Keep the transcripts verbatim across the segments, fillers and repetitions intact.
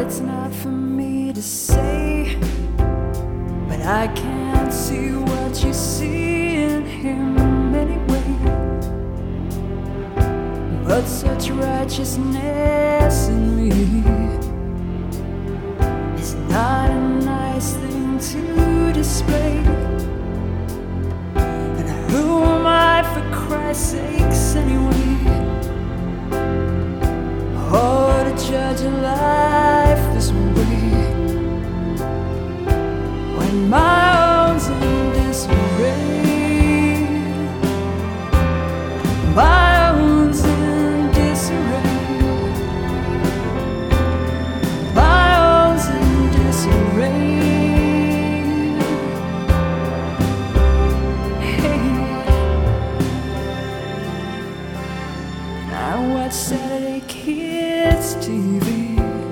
it's not for me to say, but I can't see what you see in him anyway. But such righteousness in me is not a nice thing to display. And who am I for Christ's sakes anyway? Oh, to judge a life this way, when my own's in disarray, my own's in disarray, my own's in disarray. Hey, I watch Saturday Kids T V,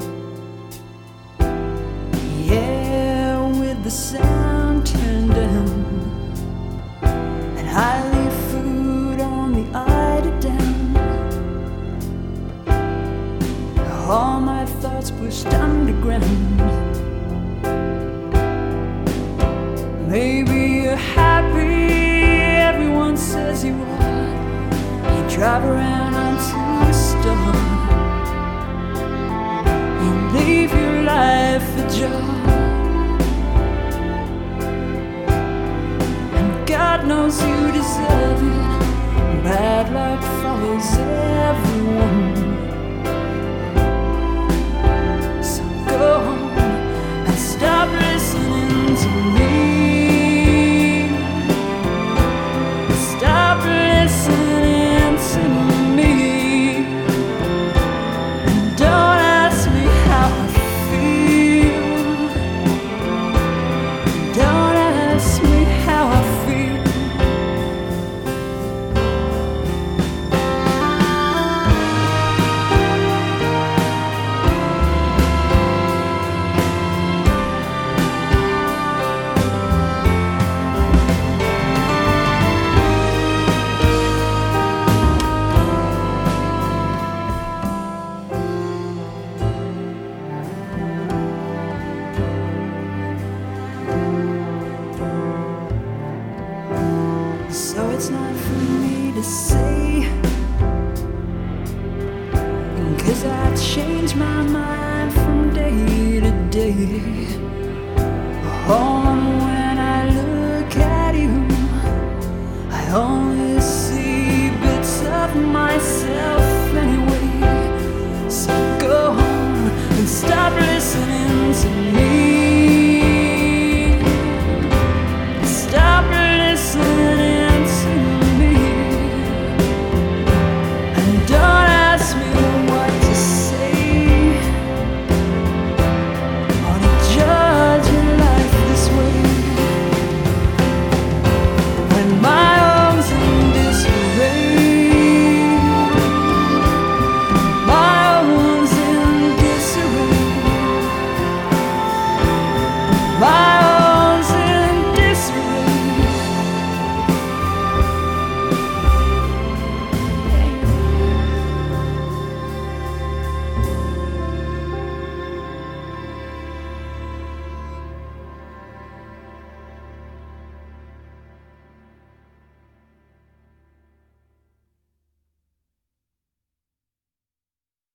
yeah, with the sound turned down, and I leave food on the eiderdown. All my thoughts pushed underground. Maybe you're happy, everyone says you are. You drive around on two stone, you leave your life ajar, and God knows you deserve it. Bad luck follows everyone, so go home and stop listening to me. Stop listening to me, and don't ask me how I feel. Don't ask me how I feel. So it's not for me to say, 'cause I change my mind from day to day. Oh,